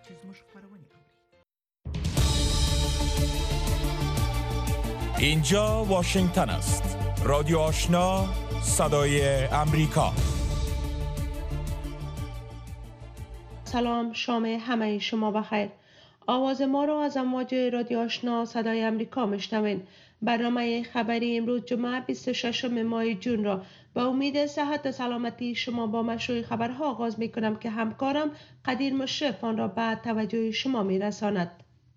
اینجا واشنگتن است. رادیو آشنا، صدای امریکا. سلام، شام همه شما بخیر. آواز ما را از امواج رادیو آشنا صدای امریکا میشنوین. برنامه خبری امروز جمعه 26 ماه جون را با امید صحت و سلامتی شما با مشروع خبرها آغاز می کنم که همکارم قدیر مشرف آن را به توجه شما می رساند.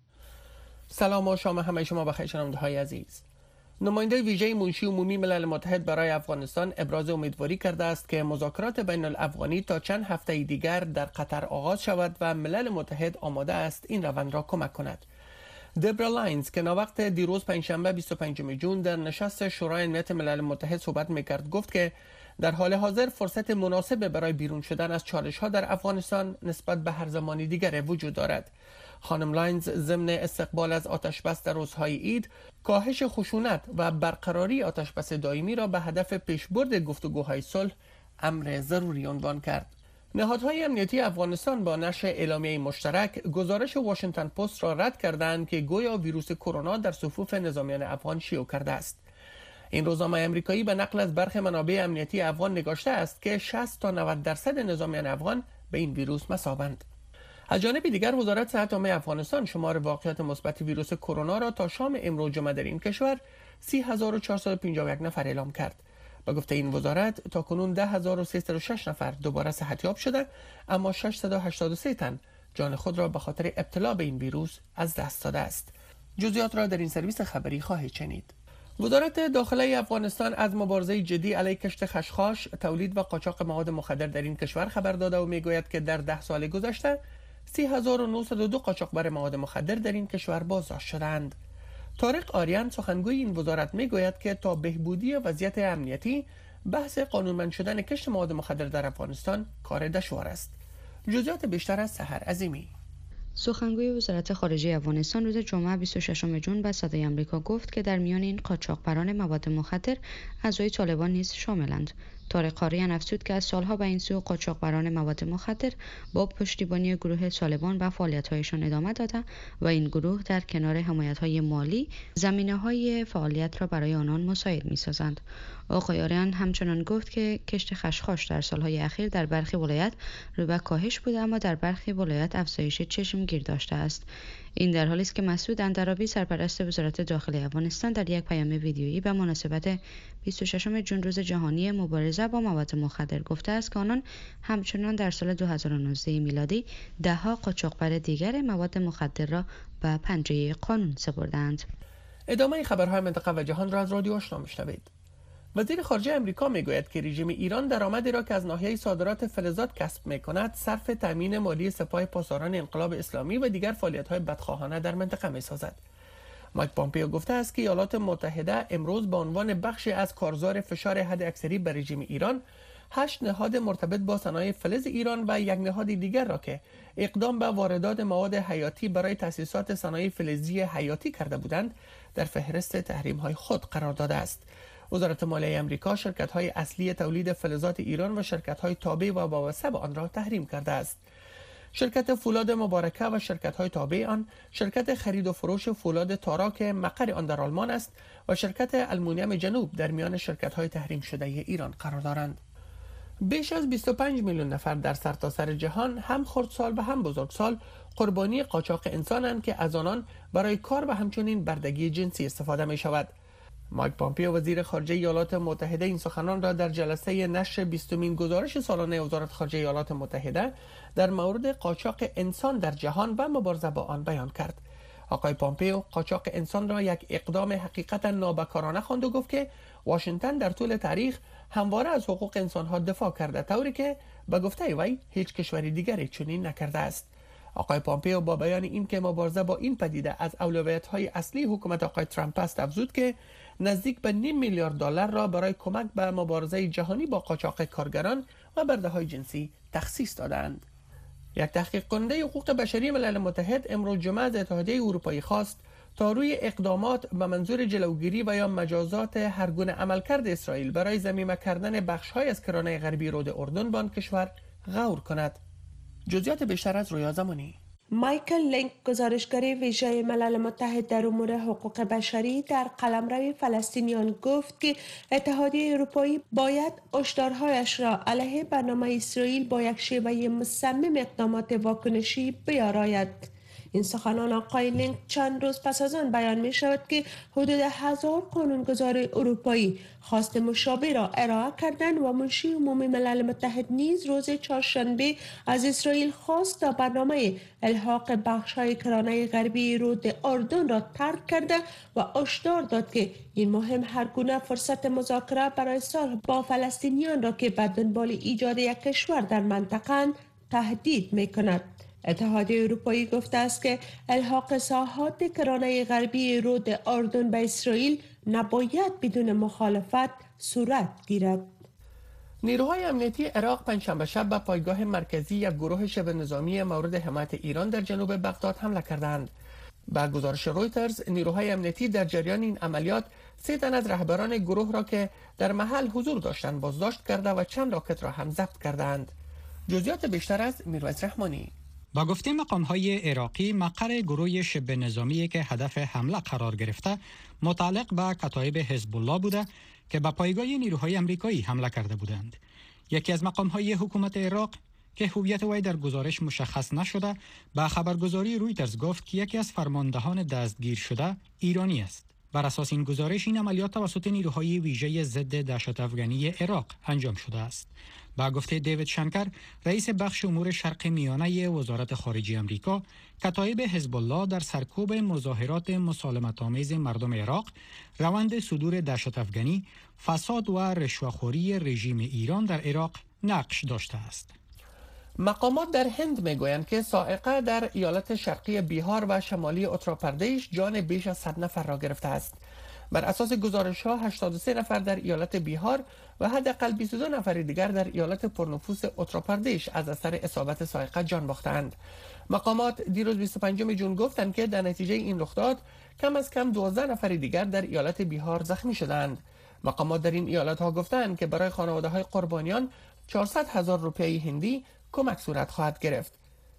سلام و شام همه شما بخیر شنونده‌های عزیز. نماینده ویژه منشی عمومی ملل متحد برای افغانستان ابراز امیدواری کرده است که مذاکرات بین الافغانی تا چند هفته دیگر در قطر آغاز شود و ملل متحد آماده است این روند را کمک کند. دبرا لاینز که ناوقت دیروز پنجشنبه 25 جون در نشست شورای امنیت ملل متحد صحبت می‌کرد گفت که در حال حاضر فرصت مناسب برای بیرون شدن از چالش‌ها در افغانستان نسبت به هر زمانی دیگر وجود دارد. خانم لاینز ضمن استقبال از آتشبس در روزهای عید، کاهش خشونت و برقراری آتشبس دائمی را به هدف پیشبرد گفتگوهای صلح امر ضروری عنوان کرد. نهادهای امنیتی افغانستان با نشر اعلامیه مشترک گزارش واشنگتن پست را رد کردند که گویا ویروس کرونا در صفوف نظامیان افغان شیوع کرده است. این روزنامه امریکایی به نقل از برخی منابع امنیتی افغان نگاشته است که 60 تا 90% نظامیان افغان به این ویروس مصابند. از جانب دیگر وزارت صحت عامه افغانستان شمار واقعیت مثبت ویروس کرونا را تا شام امروز جمعه در این کشور 30451 نفر اعلام کرد. به گفته این وزارت تا کنون 10306 نفر دوباره صحتیاب شده، اما 683 تن جان خود را به خاطر ابتلا به این ویروس از دست داده است. جزئیات را در این سرویس خبری خواهید شنید. وزارت داخله افغانستان از مبارزه جدی علیه کشت خشخاش، تولید و قاچاق مواد مخدر در این کشور خبر داده و میگوید که در 10 سال گذشته 3902 قاچاقبر مواد مخدر در این کشور بازداشت شدند. طارق آریان سخنگوی این وزارت میگوید که تا بهبودی وضعیت امنیتی بحث قانونمند شدن کشت مواد مخدر در افغانستان کار دشوار است. جزئیات بیشتر از سحر عظیمی. سخنگوی وزارت خارجه افغانستان روز جمعه 26 جون به صدای آمریکا گفت که در میان این قاچاقبران مواد مخدر اعضای طالبان نیز شاملند. طارق آریان افزود که از سالها به این سو قاچاقبران مواد مخدر با پشتیبانی گروه طالبان به فعالیت‌هایشان ادامه داده و این گروه در کنار حمایت‌های مالی زمینه‌های فعالیت را برای آنان مساعد می‌سازند. آقای آریان همچنان گفت که کشت خشخاش در سالهای اخیر در برخی ولایت رو به کاهش بوده، اما در برخی ولایت افزایش چشمگیر داشته است. این در حالی است که مسعود اندرابی سرپرست وزارت داخلی افغانستان در یک پیام ویدیویی به مناسبت 26 جون روز جهانی مبارزه با مواد مخدر گفته است که آنان همچنان در سال 2019 میلادی 10 قاچاقبر دیگر مواد مخدر را به پنجه قانون سپردند. ادامه خبرهای منطقه و جهان را از رادیو آشنا میشنوید. وزیر خارجه امریکا میگوید که رژیم ایران درآمدی را که از ناحیه صادرات فلزات کسب میکند صرف تامین مالی سپاه پاسداران انقلاب اسلامی و دیگر فعالیت‌های بدخواهانه در منطقه میسازد. مایک پامپئو گفته است که ایالات متحده امروز به عنوان بخشی از کارزار فشار حداکثری بر رژیم ایران 8 نهاد مرتبط با صنایع فلز ایران و یک نهاد دیگر را که اقدام به واردات مواد حیاتی برای تأسیسات صنایع فلزی حیاتی کرده بودند در فهرست تحریم‌های خود قرار داده است. وزارت مالیه آمریکا شرکت‌های اصلی تولید فلزات ایران و شرکت‌های تابع و وابسته به آن را تحریم کرده است. شرکت فولاد مبارکه و شرکت‌های تابع آن، شرکت خرید و فروش فولاد تارا که مقر آن در آلمان است و شرکت المونیم جنوب در میان شرکت‌های تحریم شده ایران قرار دارند. بیش از 25 میلیون نفر در سرتاسر جهان هم خردسال و هم بزرگسال قربانی قاچاق انسانند که از آنان برای کار و همچنین بردگی جنسی استفاده می‌شود. مایک پامپئو وزیر خارجه ایالات متحده این سخنان را در جلسه نشر 20مین گزارش سالانه وزارت خارجه ایالات متحده در مورد قاچاق انسان در جهان و مبارزه با آن بیان کرد. آقای پامپئو قاچاق انسان را یک اقدام حقیقتا نابکارانه خواند و گفت که واشنگتن در طول تاریخ همواره از حقوق انسان‌ها دفاع کرده، طوری که به گفته وی هیچ کشوری دیگری چنین نکرده است. آقای پامپئو با بیان این که مبارزه با این پدیده از اولویت‌های اصلی حکومت آقای ترامپ است افزود که نزدیک به $5 میلیارد را برای کمک به مبارزه جهانی با قاچاق کارگران و برده‌های جنسی تخصیص دادند. یک تحقیق کننده حقوق بشری ملل متحد امروز جمعه از اتحادیه اروپایی خواست تا روی اقدامات به منظور جلوگیری و یا مجازات هر گونه عملکرد اسرائیل برای ضمیمه کردن بخش‌های از کرانه غربی رود اردن به آن کشور غور کند. جزئیات بیشتر از رویا زمانی. مایکل لینک، گزارشگر ویژه ملل متحد در امور حقوق بشری، در قلمرو فلسطینیان گفت که اتحادیه اروپایی باید هشدارهایش را علیه برنامه اسرائیل با یک شیوه مصمم اقدامات واکنشی بیاراید. این سخنان آقای لینک چند روز پس از آن بیان می شود که حدود 1000 قانونگذار اروپایی خواست مشابه را ارائه کردند و منشی عمومی ملل متحد نیز روز چهارشنبه از اسرائیل خواست تا برنامه الحاق بخش‌های کرانه غربی رود اردن را ترک کرده و هشدار داد که این مهم هر گونه فرصت مذاکره برای صلح با فلسطینیان را که به دنبال ایجاد یک کشور در منطقه تهدید می کند. اتحادیه اروپایی گفته است که الحاق ساحات کرانه غربی رود اردن به اسرائیل نباید بدون مخالفت صورت گیرد. نیروهای امنیتی عراق پنجشنبه شب به پایگاه مرکزی یک گروه شبه نظامی مورد حمایت ایران در جنوب بغداد حمله کردند. با گزارش رویترز، نیروهای امنیتی در جریان این عملیات 3 تن از رهبران گروه را که در محل حضور داشتند بازداشت کرده و چند راکت را هم ضبط کردند. جزئیات بیشتر از میرویس رحمانی. با گفته مقام‌های عراقی، مقر گروه شبه نظامی که هدف حمله قرار گرفته متعلق به کتایب حزب الله بوده که به پایگاه نیروهای آمریکایی حمله کرده بودند. یکی از مقام‌های حکومت عراق که هویت وی در گزارش مشخص نشده، به خبرگزاری رویترز گفت که یکی از فرماندهان دستگیر شده ایرانی است. بر اساس این گزارش، این عملیات توسط نیروهای ویژه ضد دهشت افغانی عراق انجام شده است. با گفته دیوید شنکر، رئیس بخش امور شرق میانه وزارت خارجه آمریکا، کتایب حزب الله در سرکوب مظاهرات مسالمت‌آمیز مردم عراق، روند صدور دهشت افغانی، فساد و رشوه‌خوری رژیم ایران در عراق نقش داشته است. مقامات در هند میگویند که صاعقه در ایالت شرقی بیهار و شمالی اتراپردیش جان بیش از 100 نفر را گرفته است. بر اساس گزارش‌ها 83 نفر در ایالت بیهار و حداقل 22 نفر دیگر در ایالت پرنفوس اتراپردیش از اثر اصابت صاعقه جان باختند. مقامات دیروز 25 جون گفتند که در نتیجه این رخداد کم از کم 12 نفر دیگر در ایالت بیهار زخمی شدند. مقامات در این ایالت‌ها گفتند که برای خانواده‌های قربانیان 400,000 روپیه هندی کمک صورت خواهد گرفت.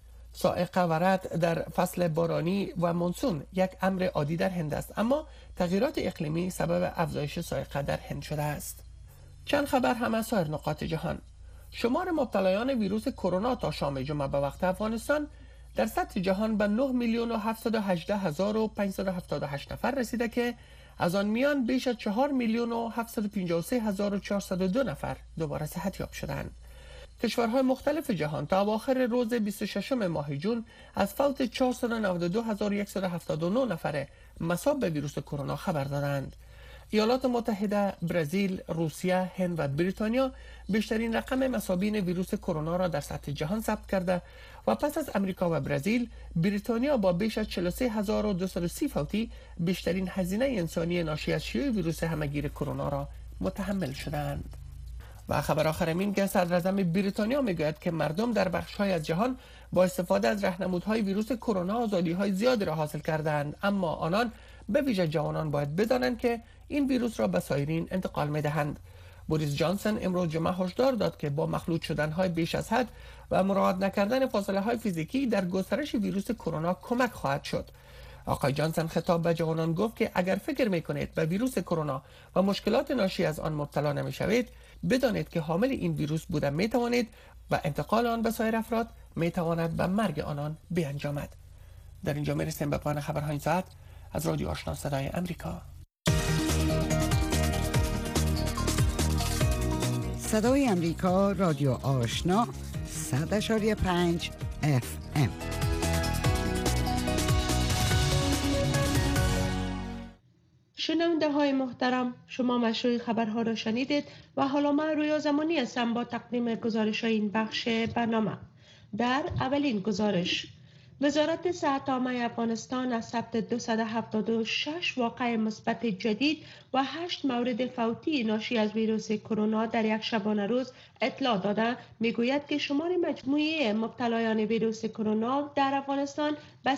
صاعقه و رعد در فصل بارانی و مونسون یک امر عادی در هند است، اما تغییرات اقلیمی سبب افزایش صاعقه در هند شده است. چند خبر هم از سایر نقاط جهان. شمار مبتلایان ویروس کرونا تا شام جمعه به وقت افغانستان در سطح جهان به 9,718,578 نفر رسیده که از آن میان بیش از 4,753,402 نفر دوباره صحتیاب شدند. کشورهای مختلف جهان تا اواخر روز 26 ماه جون از فوت 492,179 نفر مصاب به ویروس کرونا خبر دادند. ایالات متحده، برزیل، روسیه، هند و بریتانیا بیشترین رقم مصابین ویروس کرونا را در سطح جهان ثبت کرده و پس از امریکا و برزیل، بریتانیا با بیش از 43,230 فوتی بیشترین هزینه انسانی ناشی از شیوع ویروس همهگیر کرونا را متحمل شدند. و خبر آخر این که صدراعظم بریتانیا میگوید که مردم در بخش‌های از جهان با استفاده از راهنمودهای ویروس کرونا آزادی‌های زیادی را حاصل کردند، اما آنان به ویژه جوانان باید بدانند که این ویروس را به سایرین انتقال می‌دهند. بوریس جانسون امروز جمعه هشدار داد که با مخلوط شدن‌های بیش از حد و مراعات نکردن فاصله‌های فیزیکی در گسترش ویروس کرونا کمک خواهد شد. آقای جانسون خطاب به جوانان گفت که اگر فکر می‌کنید به ویروس کرونا و مشکلات ناشی از آن مبتلا نمی‌شوید، بدانید که حامل این ویروس بوده می‌توانید و انتقال آن به سایر افراد می‌تواند به مرگ آنان بیانجامد. در اینجا می‌رسیم به پایان خبرهای این ساعت از رادیو آشنا صدای امریکا. صدای امریکا، رادیو آشنا 100.5 FM. شنونده های محترم، شما مشروع خبرها را شنیدید و حالا من رویا زمانی هستم با تقدیم گزارش این بخش برنامه. در اولین گزارش، وزارت صحت عامه افغانستان از ثبت 276 واقع مثبت جدید و 8 مورد فوتی ناشی از ویروس کرونا در یک شبانه روز اطلاع داده میگوید که شمار مجموعی مبتلایان ویروس کرونا در افغانستان به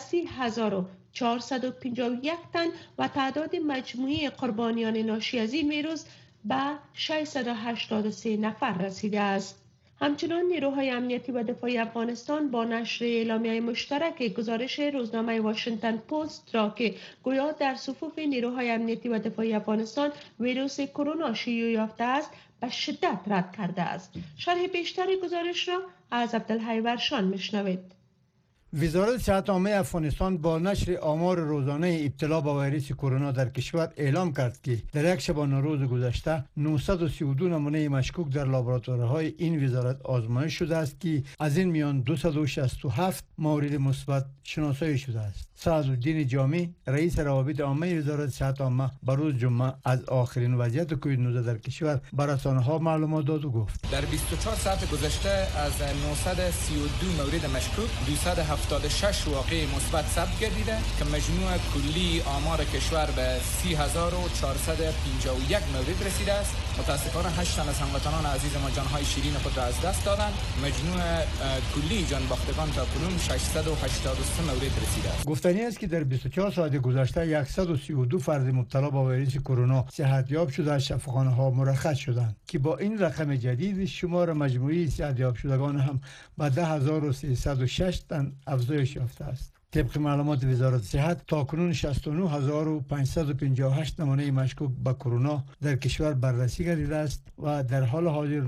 30,451 تن و تعداد مجموعی قربانیان ناشی از این ویروس به 683 نفر رسیده است. همچنان نیروهای امنیتی و دفاعی افغانستان با نشر اعلامیه مشترک گزارش روزنامه واشنگتن پست را که گویا در صفوف نیروهای امنیتی و دفاعی افغانستان ویروس کرونا شیوع یافته است به شدت رد کرده است. شرح بیشتر گزارش را از عبدالحی ورشان میشنوید. وزارت صحت عامه افغانستان با نشر آمار روزانه ابتلا به ویروس کرونا در کشور اعلام کرد که در یک شبانه روز گذشته 932 نمونه مشکوک در لابراتوارهای این وزارت آزمایش شده است که از این میان 267 مورد مثبت شناسایی شده است. سعدالدین جامی رئیس روابط عامه وزارت صحت عامه به روز جمعه از آخرین وضعیت کووید 19 در کشور به رسانه‌ها معلومات داد و گفت در 24 ساعت گذشته از 932 مورد مشکوک 276 واقعه مثبت ثبت گردیده که مجموع کلی آمار کشور به 30451 مورد رسیده است. متاسفانه 8 تن از هموطنان عزیز ما جانهای شیرین خود را از دست دادند. مجموع کلی جان باختگان تا کنون 683 مورد رسیده است. گفتنی است که در 24 ساعت گذشته 132 فرد مبتلا به ویروس کرونا صحتیاب شده از شفاخانه‌ها مرخص شدند که با این رقم جدید شمار مجموعی صحتیاب شدگان هم به 10306 تن افزایش یافته است. طبق معلومات وزارت صحت تاکنون 69558 نمونه مشکوک به کرونا در کشور بررسی گردیده است و در حال حاضر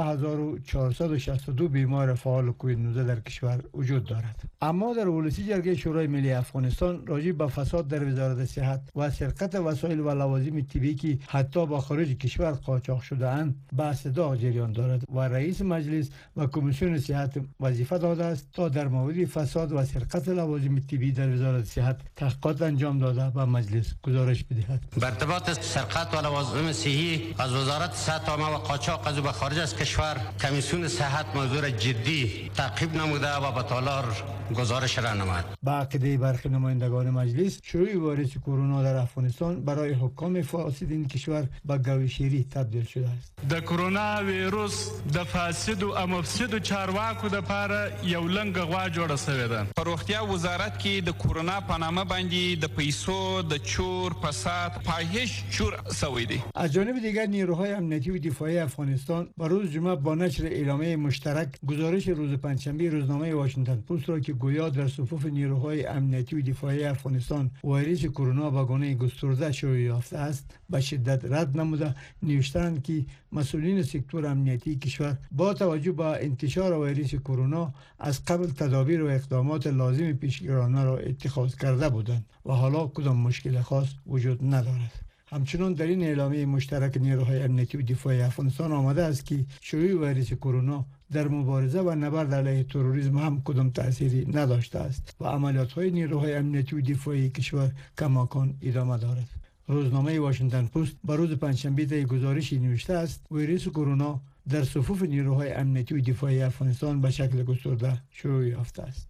19462 بیمار فعال کووید 19 در کشور وجود دارد. اما در اولسی جرگه شورای ملی افغانستان راجع به فساد در وزارت صحت و سرقت وسایل و لوازم طبی که حتی با خارج کشور قاچاق شده اند بحث داغ جریان دارد و رئیس مجلس و کمیسیون صحت وظیفه داده است تا در مورد فساد و سرقت لوازم طبی در وزارت صحت تحقیقات انجام داده به مجلس گزارش بدهد. بر ارتباط سرقت و لوازم صحی از وزارت صحت عامه و قاچاق از به خارج از کشور کمیسیون صحت موضوع جدی تعقیب نموده و به تالار گزارش را نمود. با عقیده برخی نمایندگان مجلس شیوع ویروس کرونا در افغانستان برای حکام فاسد این کشور به گوشیری تبدیل شده است. د کرونا ویروس د فاسد او مفسد چارواکو د پاره یو لنګ غوا جوړه شوې ده. په روغتیا وزارت کې د کرونا په نامه باندې د پیسو د چور فساد فاحش چور شوی دی. از جانب دیگر نیروهای امنیتی و دفاعی افغانستان با روز جمعه با نشر اعلامیه مشترک گزارش روز پنجشنبه روزنامه واشنگتن پست را که گویا در صفوف نیروهای امنیتی و دفاعی افغانستان ویروس کرونا به گونه گسترده شیوع یافته است به شدت رد نموده نوشتند که مسئولین سکتور امنیتی کشور با توجه به انتشار ویروس کرونا از قبل تدابیر و اقدامات لازم پیشگیرانه را اتخاذ کرده بودند و حالا کدام مشکل خاص وجود ندارد. همچنان در این اعلامیه مشترک نیروهای امنیتی و دفاعی افغانستان آمده است که شیوع ویروس کرونا در مبارزه و نبرد علیه تروریسم هم کدام تأثیری نداشته است و عملیات‌های نیروهای امنیتی و دفاعی کشور کماکان ادامه دارد. روزنامه واشنگتن پست به روز پنجشنبه در گزارشی نوشته است ویروس کرونا در صفوف نیروهای امنیتی و دفاعی افغانستان به شکل گسترده شیوع یافته است.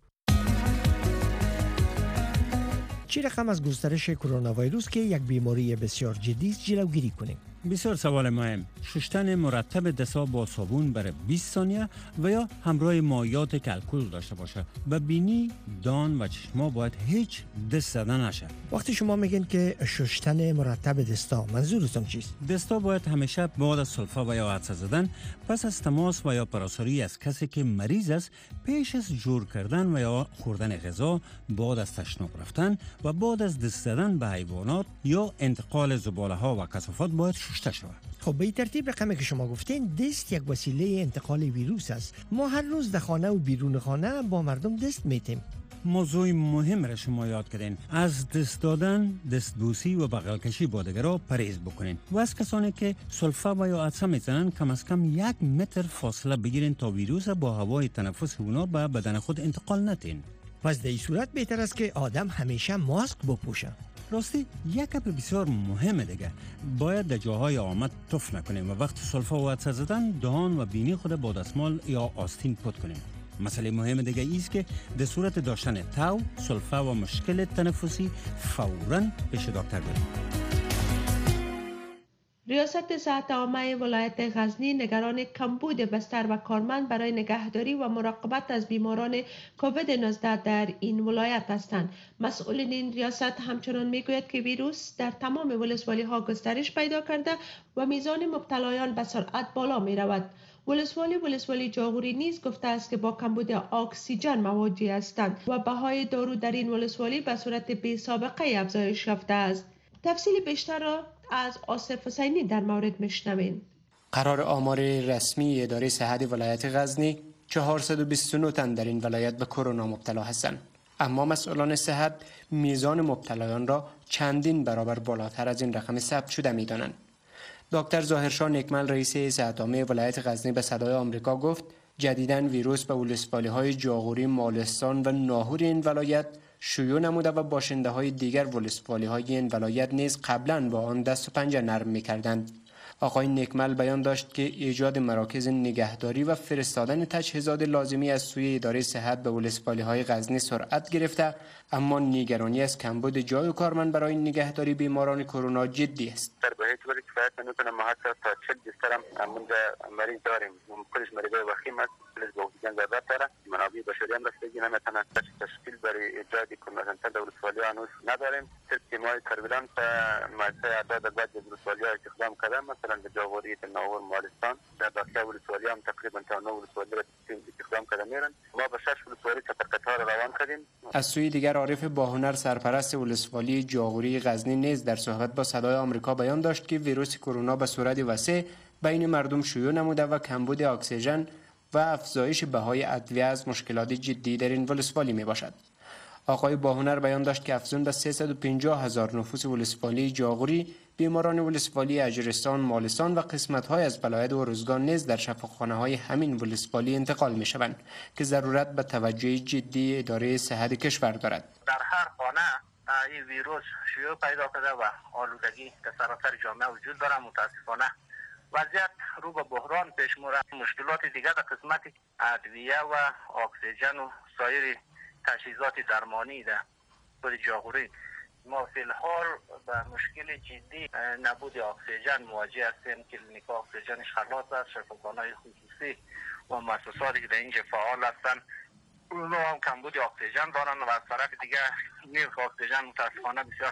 چه رقم از گسترش کرونا ویروس که یک بیماری بسیار جدی است جلوگیری کنیم؟ بسیار سوال مهم. شستن مرتب دست‌ها با صابون برای 20 ثانیه و یا همراه مایعات که الکل داشته باشه و بینی، دان و چشما باید هیچ دست زدن نشه. وقتی شما میگین که شستن مرتب دستا منظورتون چیست؟ دستا باید همیشه بعد از سلفا و یا عدسه زدن پس از تماس و یا پراساری از کسی که مریض است پیش از جور کردن و یا خوردن غذا، بعد از تشناب رفتن و بعد از دست زدن به حیوانات یا انتقال زباله ها و کثافات باید شسته شود. خب به ترتیب رقمی که شما گفتین دست یک وسیله انتقال ویروس است. ما هر روز در خانه و بیرون خانه با مردم دست میتیم. موضوع مهم را شما یاد کردین. از دست دادن، دستبوسی و بغل کشی با دیگران پرهیز بکنین و از کسانی که سلفا و یا عدسه میزنن کم از کم 1 متر فاصله بگیرین تا ویروس با هوای تنفس اونا به بدن خود انتقال ندین. پس در این صورت بهتر است که آدم همیشه ماسک بپوشه. راستی یک امر بسیار مهمه دیگه، باید در جاهای آمد تف نکنیم و وقت سلفا و عدسه زدن دهان و بینی خود با دستمال یا آستین پاک کنیم. مسئله مهم دیگه ایست که در صورت داشتن تاو، سلفا و مشکل تنفسی فوراً پیش دکتر بریم. ریاست صحت عامه ولایت غزنی نگران کمبود بستر و کارمند برای نگهداری و مراقبت از بیماران کووید 19 در این ولایت هستند. مسئولین این ریاست همچنان میگوید که ویروس در تمام ولسوالی ها گسترش پیدا کرده و میزان مبتلایان به سرعت بالا می رود. ولسوالی جاغوری نیز گفته است که با کمبود اکسیژن مواجه هستند و بهای دارو در این ولسوالی به صورت بی سابقه افزایش یافته است. تفصیل بیشتر را از آصف حسینی در مورد میشنویم. قرار آمار رسمی اداره صحت ولایت غزنی 429 تن در این ولایت به کرونا مبتلا هستند، اما مسئولان صحت میزان مبتلایان را چندین برابر بالاتر از این رقم ثبت شده می‌دانند. دکتر ظاهرشاه نکمل رئیس صحت عامه ولایت غزنی به صدای آمریکا گفت جدیداً ویروس به ولسوالی‌های جاغوری، مالستان و ناهور این ولایت شیوع نموده و باشنده‌های دیگر ولسوالی‌های این ولایت نیز قبلاً با آن دست و پنجه نرم می‌کردند. آقای نکمل بیان داشت که ایجاد مراکز نگهداری و فرستادن تجهیزات لازمی از سوی اداره صحت به ولسوالی‌های غزنی سرعت گرفته، اما نگرانی از کمبود جای و کارمند برای نگهداری بیماران کرونا جدی است. به هیچ وجه کفایت نمی‌کنه. ما حتی تا 40 بستر هم اونجا مریض داریم. کلش مریضای وخیم است، کلش به اکسیژن ضرورت داره. منابع بشری هم رسیدگی نمی‌کنه. تشکیل برای ایجاد کرونا سنتر در ولسوالی هنوز نداریم. تیم‌های سرویلانس مؤسسه اعداد بعد از ولسوالی‌ها استخدام کردن، مثلا به جاغوری، ناهور، مالستان، در داخل ولسوالی هم تقریبا تا 9 ولسوالی را استخدام کردن میرن. ما به 6 ولسوالی قطار روان کردیم. از سوی دیگر عارف باهنر سرپرست ولسوالی جاغوری غزنی نیز در صحبت با صدای آمریکا بیان داشت که ویروس کرونا به صورت وسیع بین مردم شیوع نموده و کمبود اکسیژن و افزایش بهای ادویه از مشکلات جدی در این ولسوالی می باشد. آقای باهنر بیان داشت که افزون به 350,000 نفوس ولسوالی جاغوری، بیماران ولسوالی اجرستان، مالستان و قسمت‌های از ولایت ارزگان نیز در شفاخانه‌های همین ولسوالی انتقال می‌شوند که ضرورت به توجه جدی اداره صحت کشور دارد. در هر خانه این ویروس شیوع پیدا کرده و آلودگی در سراسر جامعه وجود داره. متاسفانه وضعیت رو به بحران پیش می‌ره. مشکلات دیگر در قسمت ادویه و اکسیژن و سایر تجهیزات درمانی در خود جاغوری ما فی الحال به مشکل جدی نبود اکسیژن مواجه هستیم. کلینیک اکسیژنش خلاص است. شفاخانه‌های خصوصی و مؤسساتی که در اینجا فعال هستند اونا هم کمبود اکسیژن دارن و از طرف دیگه نرخ اکسیژن متاسفانه بسیار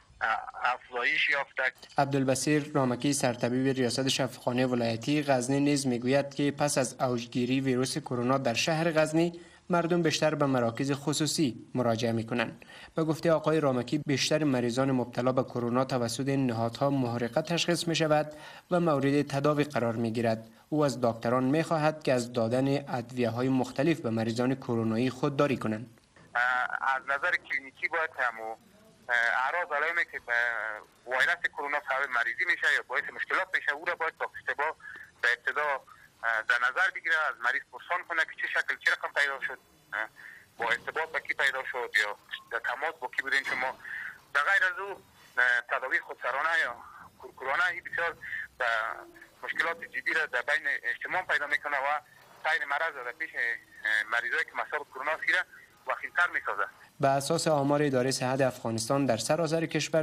افزایش یافته. عبدالبصیر رامکی سرطبیب ریاست شفاخانه ولایتی غزنی نیز میگوید که پس از اوجگیری ویروس کرونا در شهر غزنی مردم بیشتر به مراکز خصوصی مراجعه میکنند. به گفته آقای رامکی بیشتر مریضان مبتلا به کرونا توسط نهادها محرقه تشخیص می شود و مورد تداوی قرار می گیرد. او از دکتران می خواهد که از دادن ادویه های مختلف به مریضان کرونایی خودداری کنند. از نظر کلینیکی باید همو اعراض علائمی که ویروس کرونا سبب مریضی میشه یا باعث مشکلات میشه او را باید با اشتباه به ابتدا در نظر بگیره، از مریض پرسان کنه که چه شکل چه رقم پیدا شد، با ارتباط با کی پیدا شد یا در تماس با کی بودین شما. در غیر از او تداوی خودسرانه یا کورکورانه این بسیار مشکلات جدی را در بین اجتماع پیدا میکنه و تعیین مرض در پیش مریضایی که مصاب کرونا گیره وخیم‌تر میسازه. به اساس آمار اداره صحت افغانستان در سراسر کشور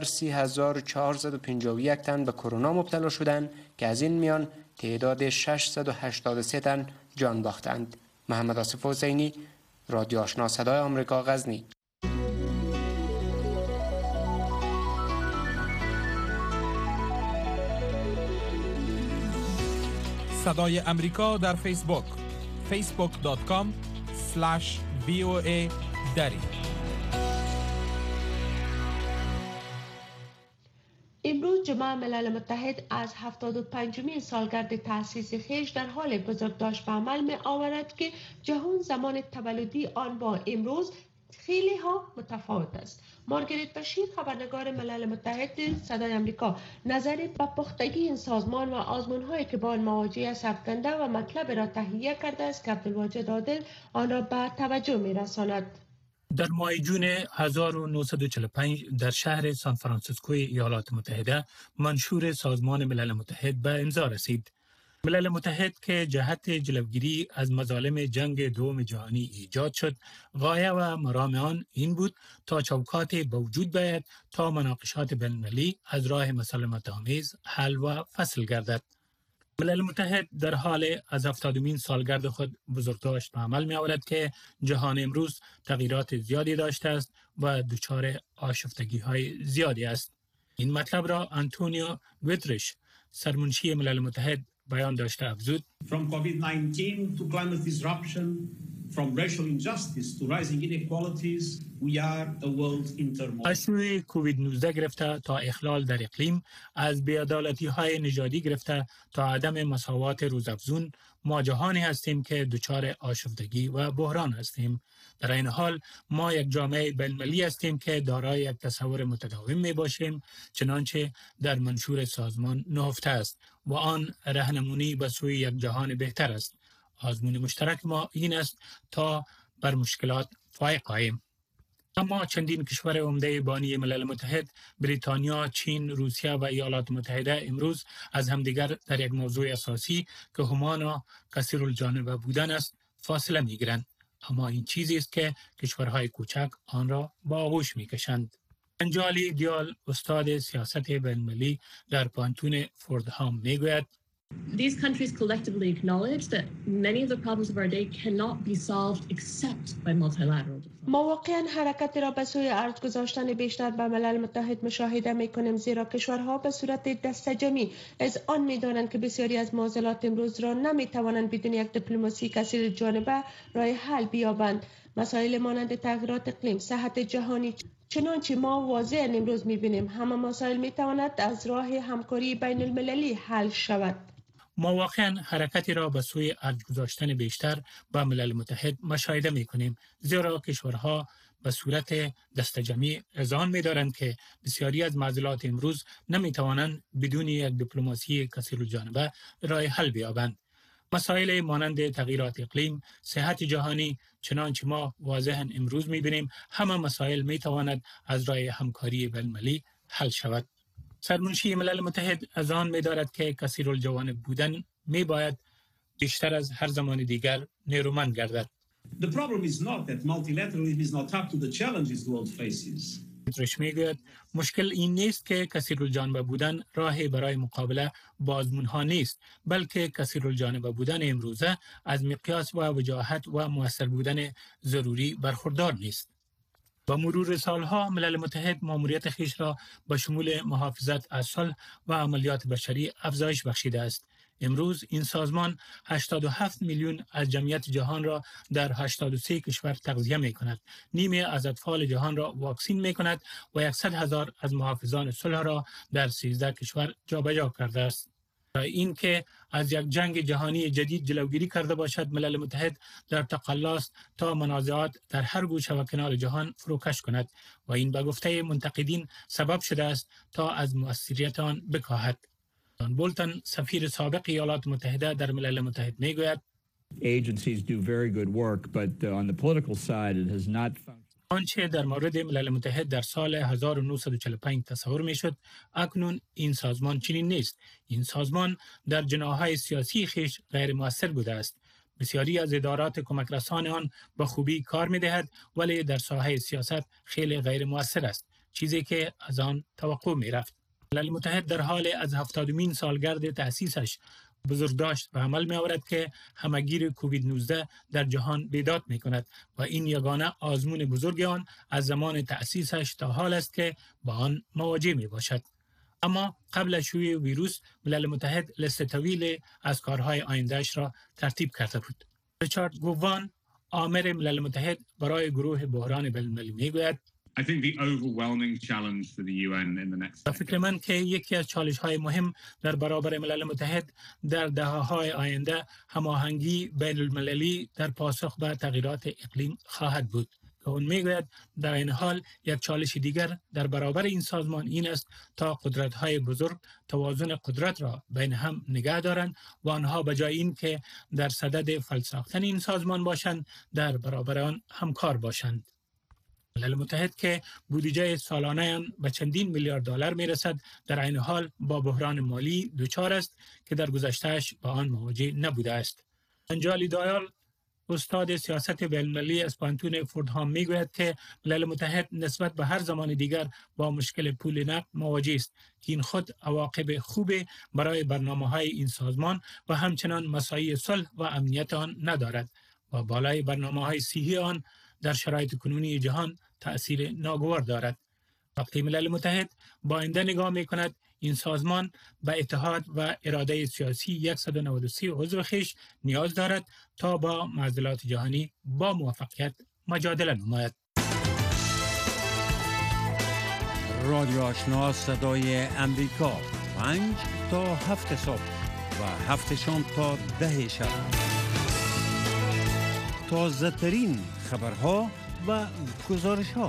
30,451 تن به کرونا مبتلا شدند که از این میان تعداد 683 تن جان باختند. محمد آصف حسینی، رادیو آشنا صدای آمریکا، غزنی. صدای امریکا در فیسبوک facebook.com/VOA دری. امروز جمع ملل متحد از 75مین سالگرد تأسیس خویش در حال بزرگداشت به عمل می آورد که جهان زمان تولدی آن با امروز خیلی ها متفاوت است. مارگریت بشیر، خبرنگار ملل متحد صدای آمریکا، نظری به پختگی این سازمان و آزمون‌هایی که با آن مواجه است افکنده و مطلب را تهیه کرده است که عبدالواجد عادل آن را به توجه می‌رساند. در ماه جون 1945 در شهر سان فرانسیسکوی ایالات متحده منشور سازمان ملل متحد به امضا رسید. ملل متحد که جهت جلوگیری از مظالم جنگ دوم جهانی ایجاد شد، غایه و مرام آن این بود تا چوکات به وجود بیاید تا مناقشات بین‌المللی از راه مسالمت آمیز حل و فصل گردد. ملل متحد در حال از 70مین سالگرد خود بزرگداشت به عمل می آورد که جهان امروز تغییرات زیادی داشته است و دچار آشفتگی های زیادی است. این مطلب را آنتونیو گوترش، سرمنشی ملل متحد، بیان داشته افزود From COVID-19 to climate disruption, from racial injustice to rising inequalities, we are a world in turmoil. از سوی کووید 19 گرفته تا اخلال در اقلیم، از بی‌عدالتی های نژادی گرفته تا عدم مساوات روزافزون، ما جهانی هستیم که دچار آشفتگی و بحران هستیم. در این حال ما یک جامعه بین‌المللی هستیم که دارای یک تصور متداوم می باشیم، چنانچه در منشور سازمان نهفته است و آن راهنمایی به سوی یک جهان بهتر است. آزمون مشترک ما این است تا بر مشکلات فائق آییم. اما چندین کشور عمده بانی ملل متحد، بریتانیا، چین، روسیه و ایالات متحده امروز از همدیگر در یک موضوع اساسی که همانا کثیرالجانبه بودن است فاصله می‌گیرند. اما این چیزی است که کشورهای کوچک آن را با آغوش می‌کشند. انجالی دیال، استاد سیاست بین‌المللی در پانتون فوردهام میگوید These countries collectively acknowledge that many of the problems of our day cannot be solved except by multilateral diplomacy. ما واقعا حرکت را به سوی ارج گذاشتن بیشتر به ملل متحد مشاهده می‌کنیم، زیرا کشورها به صورت دستجمعی از آن می‌دانند که بسیاری از معضلات امروز را نمی‌توانند بدون یک دیپلماسی کثیرالجانبه راه حل بیابند. مسائل مانند تغییرات اقلیم، صحت جهانی، چنانچه ما واضحاً امروز می‌بینیم همه مسائل می‌تواند از راه همکاری بین المللی حل شود. ما واقعا حرکتی را به سوی ارج گذاشتن بیشتر با ملل متحد مشاهده می‌کنیم، زیرا کشورها به صورت دستجمعی اذعان می‌دارند که بسیاری از معضلات امروز نمی‌توانند بدون یک دیپلماسی کثیرالجانبه راه حل بیابند. مسائل مانند تغییرات اقلیم، صحت جهانی، چنانچه ما واضحاً امروز می‌بینیم همه مسائل می‌تواند از راه همکاری بین‌المللی حل شود. سرمنشی ملل متحد از آن می‌دارد که کثیرالجوانب بودن می‌باید بیشتر از هر زمان دیگر نیرومند گردد. The problem is not that multilateralism is not up to the challenges the world faces. میگوید مشکل این نیست که کثیرالجانبه بودن راهی برای مقابله با آزمون‌ها نیست، بلکه کثیرالجانبه بودن امروزه از مقیاس و وجاهت و مؤثر بودن ضروری برخوردار نیست. با مرور سالها ملل متحد ماموریت خیش را به شمول محافظت از صلح و عملیات بشری افزایش بخشیده است. امروز این سازمان 87 میلیون از جمعیت جهان را در 83 کشور تغذیه می کند. نیمه از اطفال جهان را واکسین می کند و 100,000 از محافظان صلح را در 13 کشور جابجا کرده است. برای اینکه از یک جنگ جهانی جدید جلوگیری کرده باشد، ملل متحد در تقلاست تا منازعات در هر گوشه و کنار جهان فروکش کند و این به گفته منتقدین سبب شده است تا از مؤثریت آن بکاهد. جان بولتن، سفیر سابق ایالات متحده در ملل متحد میگوید Agencies do very good work, but on the political side it has not آنچه در مورد ملل متحد در سال 1945 تصور میشد، اکنون این سازمان چنین نیست. این سازمان در جناحهای سیاسی خیش غیر مؤثر بوده است. بسیاری از ادارات کمک رسان آن به خوبی کار می‌دهد، ولی در ساحه سیاست خیلی غیر مؤثر است، چیزی که از آن توقع می‌رفت. ملل متحد در حال از 70مین سالگرد تأسیسش بزرگداشت و عمل می آورد که همگیر کووید 19 در جهان بیداد می کند و این یگانه آزمون بزرگ آن از زمان تأسیسش تا حال است که با آن مواجه می باشد. اما قبل از شیوع ویروس ملل متحد لیست طویل از کارهای آیندهش را ترتیب کرده بود. ریچارد گووان، آمر ملل متحد برای گروه بحران بین‌المللی میگوید فکر من که یکی از چالش‌های مهم در برابر ملل متحد در دهه‌های آینده هماهنگی بین المللی در پاسخ به تغییرات اقلیم خواهد بود. اون میگوید در این حال یک چالش دیگر در برابر این سازمان این است تا قدرت‌های بزرگ توازن قدرت را بین هم نگه دارند و آنها به جای این که در صدد فلساختن این سازمان باشند در برابر آن همکار باشند. ملل متحد که بودجه سالانه آن به چندین میلیارد دلار میرسد، در این حال با بحران مالی دچار است که در گذشتهش با آن مواجه نبوده است. انجالی دایال، استاد سیاست بین‌المللی از پانتون فوردهام میگوید که ملل متحد نسبت به هر زمان دیگر با مشکل پول نقد مواجه است که این خود عواقب خوب برای برنامه‌های این سازمان و همچنان مساعی صلح و امنیت آن ندارد و بالای برنامه‌های صحی آن در شرایط کنونی جهان تأثیر ناگوار دارد. وقتی ملل متحد با آینده نگاه می کند، این سازمان به اتحاد و اراده سیاسی 193 عضو خویش نیاز دارد تا با معضلات جهانی با موفقیت مجادله نماید. رادیو آشنا صدای امریکا 5 تا 7 صبح و 7 شام تا 10 شب. تازه ترین خبرها و گزارش ها.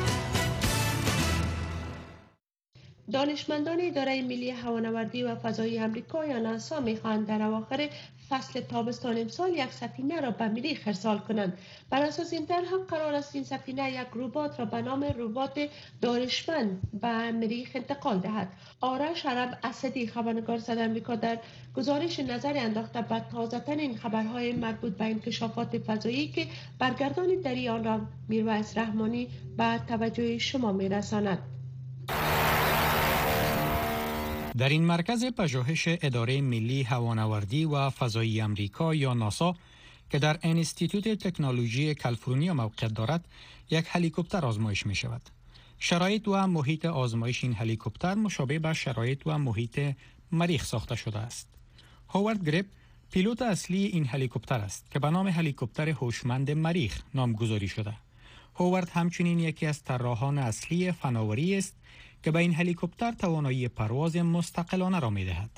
دانشمندان اداره ملی هوانوردی و فضایی آمریکا یا ناسا می‌خواهند در اواخر فصل تابستان امسال یک سفینه را به مریخ ارسال کنند. بر اساس این طرح قرار است این سفینه یک ربات را به نام ربات دانشمند به مریخ انتقال دهد. آرش عرب اسدی، خبرنگار صدای آمریکا، در گزارش نظر انداخته به تازه‌ترین خبرهای مربوط به انکشافات فضایی که برگردان دری آن را میرویس رحمانی به توجه شما می‌رساند. در این مرکز پژوهش اداره ملی هوانوردی و فضایی آمریکا یا ناسا که در انستیتوت تکنولوژی کالیفرنیا موقعیت دارد، یک هلیکوپتر آزمایش می شود. شرایط و محیط آزمایش این هلیکوپتر مشابه به شرایط و محیط مریخ ساخته شده است. هاوارد گریپ پیلوت اصلی این هلیکوپتر است که به نام هلیکوپتر هوشمند مریخ نامگذاری شده. هاوارد همچنین یکی از طراحان اصلی فناوری است که به این هلیکوپتر توانایی پرواز مستقلانه را می‌دهد.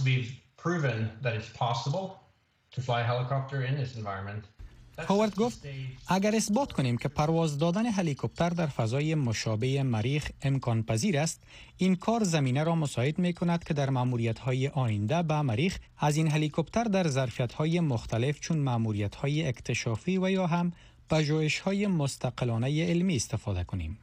هاوارد گفت اگر اثبات کنیم که پرواز دادن هلیکوپتر در فضای مشابه مریخ امکان پذیر است، این کار زمینه را مساعد می‌کند که در مأموریت‌های آینده به مریخ از این هلیکوپتر در ظرفیت‌های مختلف چون مأموریت‌های اکتشافی و یا هم پژوهش‌های مستقلانه علمی استفاده کنیم.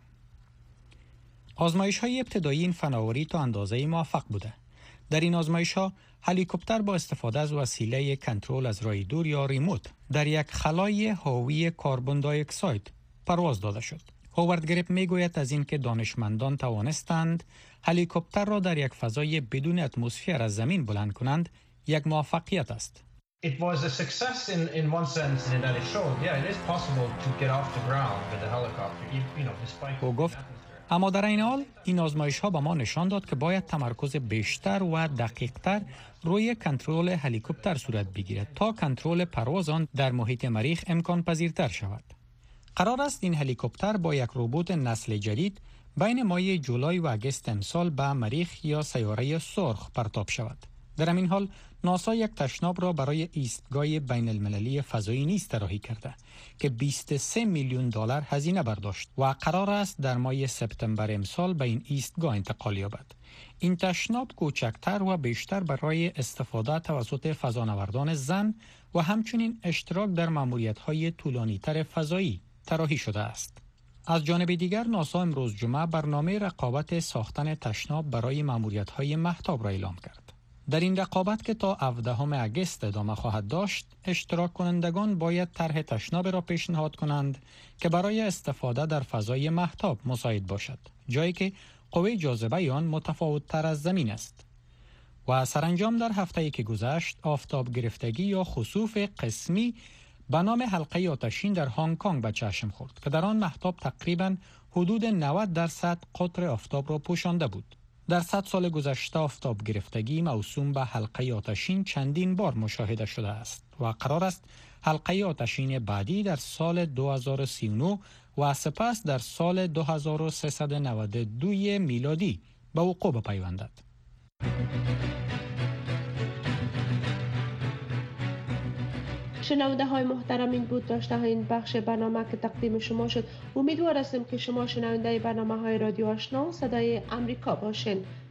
آزمایش‌های ابتدایی این فناوری تا اندازه‌ای موفق بوده. در این آزمایش‌ها هلیکوپتر با استفاده از وسیله کنترل از راه دور یا ریموت در یک خلای حاوی کربن دی اکساید پرواز داده شد. هاوارد گریپ میگوید از اینکه دانشمندان توانستند هلیکوپتر را در یک فضای بدون اتمسفر از زمین بلند کنند، یک موفقیت است. It was a success in one sense in that it showed, it is possible to get off the ground with a helicopter, despite. او گفت اما در این حال این آزمایش‌ها به ما نشان داد که باید تمرکز بیشتر و دقیق‌تر روی کنترل هلیکوپتر صورت بگیرد تا کنترل پرواز آن در محیط مریخ امکان پذیرتر شود. قرار است این هلیکوپتر با یک ربات نسل جدید بین ماه جولای و اگست امسال به مریخ یا سیاره سرخ پرتاب شود. در همین حال ناسا یک تشناب را برای ایستگاه بین المللی فضایی نیز طراحی کرده که 23 میلیون دلار هزینه برداشت و قرار است در ماه سپتامبر امسال به این ایستگاه انتقال یابد. این تشناب کوچکتر و بیشتر برای استفاده توسط فضانوردان زن و همچنین اشتراک در مأموریت‌های طولانی‌تر فضایی طراحی شده است. از جانب دیگر ناسا امروز جمعه برنامه رقابت ساختن تشناب برای مأموریت‌های مهتاب را اعلام کرد. در این رقابت که تا 17 اگست ادامه خواهد داشت، اشتراک کنندگان باید طرح تشناب را پیشنهاد کنند که برای استفاده در فضای مهتاب مساعد باشد، جایی که قوه جاذبه آن متفاوت‌تر از زمین است. و سرانجام در هفته‌ای که گذشت، آفتاب گرفتگی یا خسوف قسمی به نام حلقه آتشین در هنگ کنگ به چشم خورد که در آن مهتاب تقریباً حدود 90% قطر آفتاب را پوشانده بود. در 100 سال گذشته آفتاب گرفتگی موسوم به حلقه آتشین چندین بار مشاهده شده است و قرار است حلقه آتشین بعدی در سال 2039 و سپس در سال 2392 میلادی به وقوع بپیوندد. شنونده های محترم، این بود داشته های این بخش برنامه که تقدیم شما شد. امیدوار هستم که شما شنونده برنامه های رادیو آشنا صدای امریکا باشین.